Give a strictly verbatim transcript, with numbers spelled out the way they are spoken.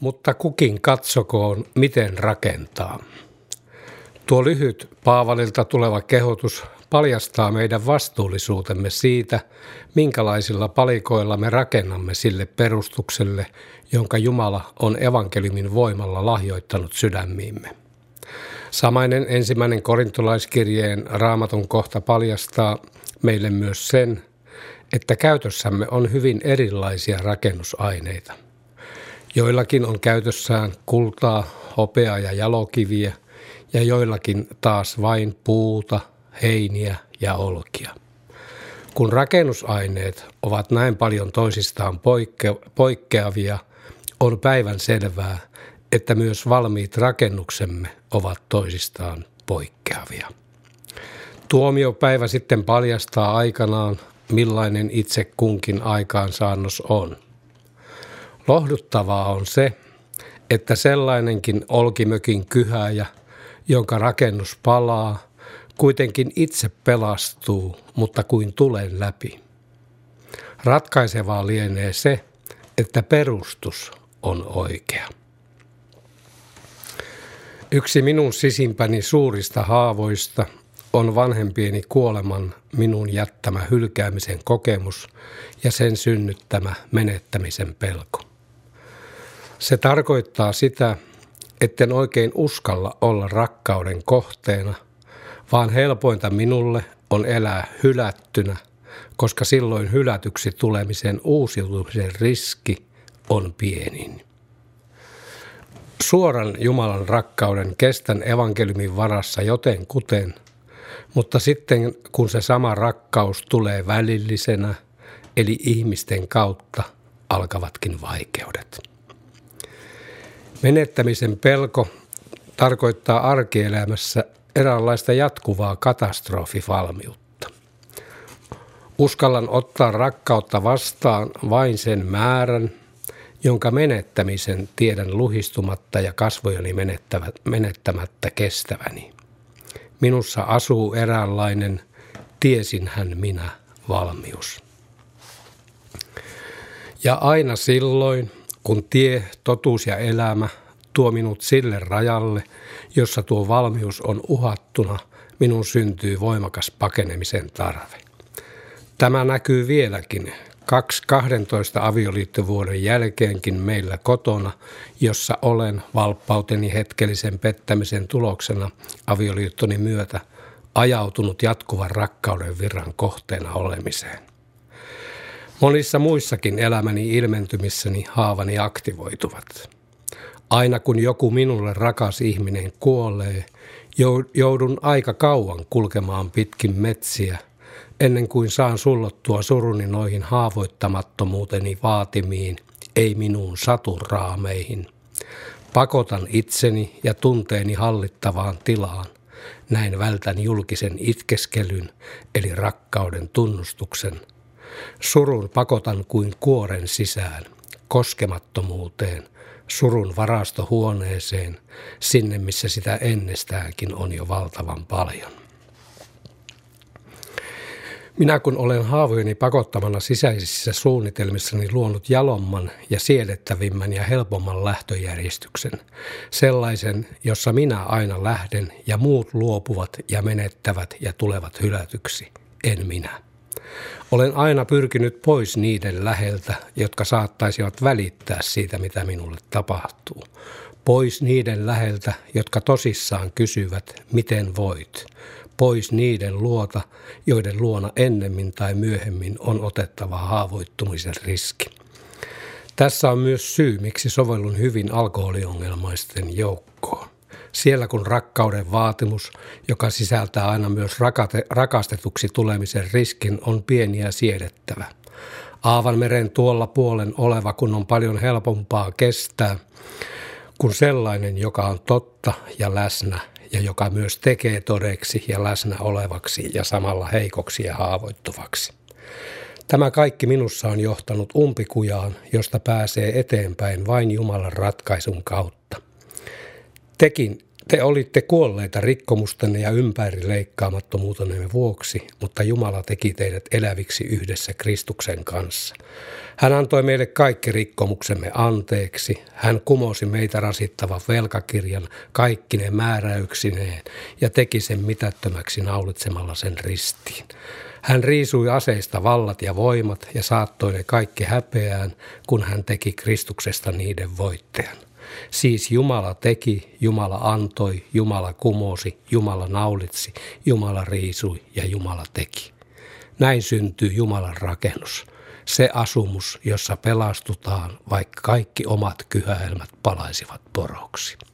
Mutta kukin katsokoon, miten rakentaa. Tuo lyhyt Paavalilta tuleva kehotus paljastaa meidän vastuullisuutemme siitä, minkälaisilla palikoilla me rakennamme sille perustukselle, jonka Jumala on evankeliumin voimalla lahjoittanut sydämiimme. Samainen ensimmäinen korintolaiskirjeen Raamatun kohta paljastaa meille myös sen, että käytössämme on hyvin erilaisia rakennusaineita. Joillakin on käytössään kultaa, hopeaa ja jalokiviä, ja joillakin taas vain puuta, heiniä ja olkia. Kun rakennusaineet ovat näin paljon toisistaan poikke- poikkeavia, on päivän selvää, että myös valmiit rakennuksemme ovat toisistaan poikkeavia. Tuomiopäivä sitten paljastaa aikanaan, millainen itse kunkin aikaansaannos on. Lohduttavaa on se, että sellainenkin olkimökin kyhäjä, jonka rakennus palaa, kuitenkin itse pelastuu, mutta kuin tulen läpi. Ratkaisevaa lienee se, että perustus on oikea. Yksi minun sisimpäni suurista haavoista on vanhempieni kuoleman minun jättämä hylkäämisen kokemus ja sen synnyttämä menettämisen pelko. Se tarkoittaa sitä, etten oikein uskalla olla rakkauden kohteena, vaan helpointa minulle on elää hylättynä, koska silloin hylätyksi tulemisen uusiutumisen riski on pienin. Suoran Jumalan rakkauden kestän evankeliumin varassa jotenkuten, mutta sitten kun se sama rakkaus tulee välillisenä, eli ihmisten kautta, alkavatkin vaikeudet. Menettämisen pelko tarkoittaa arkielämässä eräänlaista jatkuvaa katastrofivalmiutta. Uskallan ottaa rakkautta vastaan vain sen määrän, jonka menettämisen tiedän luhistumatta ja kasvojani menettämättä kestäväni. Minussa asuu eräänlainen tiesinhän minä valmius. Ja aina silloin, kun tie, totuus ja elämä tuo minut sille rajalle, jossa tuo valmius on uhattuna, minun syntyy voimakas pakenemisen tarve. Tämä näkyy vieläkin kaksi kahdentoista avioliittovuoden jälkeenkin meillä kotona, jossa olen valppauteni hetkellisen pettämisen tuloksena avioliittoni myötä ajautunut jatkuvan rakkauden virran kohteena olemiseen. Monissa muissakin elämäni ilmentymissäni haavani aktivoituvat. Aina kun joku minulle rakas ihminen kuolee, joudun aika kauan kulkemaan pitkin metsiä, ennen kuin saan sullottua suruni noihin haavoittamattomuuteni vaatimiin, ei minuun saturaameihin. Pakotan itseni ja tunteeni hallittavaan tilaan. Näin vältän julkisen itkeskelyn, eli rakkauden tunnustuksen. Surun pakotan kuin kuoren sisään, koskemattomuuteen, surun varastohuoneeseen, sinne missä sitä ennestäänkin on jo valtavan paljon. Minä kun olen haavojeni pakottamana sisäisissä suunnitelmissani luonut jalomman ja siedettävimmän ja helpomman lähtöjärjestyksen, sellaisen, jossa minä aina lähden ja muut luopuvat ja menettävät ja tulevat hylätyksi, en minä. Olen aina pyrkinyt pois niiden läheltä, jotka saattaisivat välittää siitä, mitä minulle tapahtuu. Pois niiden läheltä, jotka tosissaan kysyvät, miten voit. Pois niiden luota, joiden luona ennemmin tai myöhemmin on otettava haavoittumisen riski. Tässä on myös syy, miksi sovellun hyvin alkoholiongelmaisten joukkoon. Siellä kun rakkauden vaatimus, joka sisältää aina myös rakate, rakastetuksi tulemisen riskin, on pieni ja siedettävä. Aavanmeren tuolla puolen oleva, kun on paljon helpompaa kestää, kuin sellainen, joka on totta ja läsnä ja joka myös tekee todeksi ja läsnä olevaksi ja samalla heikoksi ja haavoittuvaksi. Tämä kaikki minussa on johtanut umpikujaan, josta pääsee eteenpäin vain Jumalan ratkaisun kautta. Tekin Te olitte kuolleita rikkomustenne ja ympäri leikkaamattomuutenne vuoksi, mutta Jumala teki teidät eläviksi yhdessä Kristuksen kanssa. Hän antoi meille kaikki rikkomuksemme anteeksi. Hän kumosi meitä rasittavan velkakirjan kaikkine määräyksineen ja teki sen mitättömäksi naulitsemalla sen ristiin. Hän riisui aseista vallat ja voimat ja saattoi ne kaikki häpeään, kun hän teki Kristuksesta niiden voittajan. Siis Jumala teki, Jumala antoi, Jumala kumosi, Jumala naulitsi, Jumala riisui ja Jumala teki. Näin syntyy Jumalan rakennus, se asumus, jossa pelastutaan, vaikka kaikki omat kyhäelmät palaisivat poroksi.